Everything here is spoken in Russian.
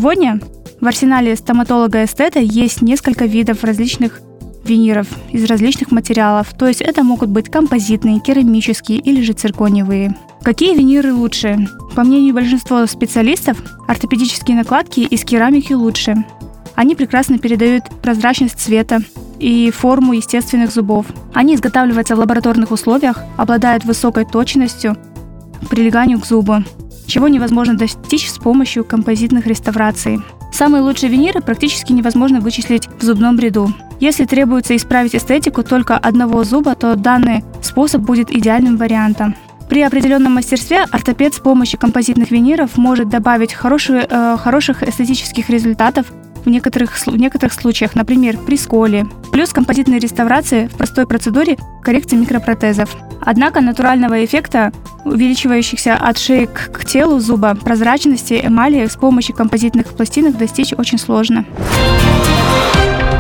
Сегодня в арсенале стоматолога-эстета есть несколько видов различных виниров из различных материалов, то есть это могут быть композитные, керамические или же циркониевые. Какие виниры лучше? По мнению большинства специалистов, ортопедические накладки из керамики лучше. Они прекрасно передают прозрачность цвета и форму естественных зубов. Они изготавливаются в лабораторных условиях, обладают высокой точностью к прилеганию к зубу, чего невозможно достичь с помощью композитных реставраций. Самые лучшие виниры практически невозможно вычислить в зубном ряду. Если требуется исправить эстетику только одного зуба, то данный способ будет идеальным вариантом. При определенном мастерстве ортопед с помощью композитных виниров может добавить хороших эстетических результатов в некоторых случаях, например, при сколе. Плюс композитные реставрации в простой процедуре коррекции микропротезов. Однако натурального эффекта, увеличивающихся от шеи к телу зуба, прозрачности эмали с помощью композитных пластинок достичь очень сложно.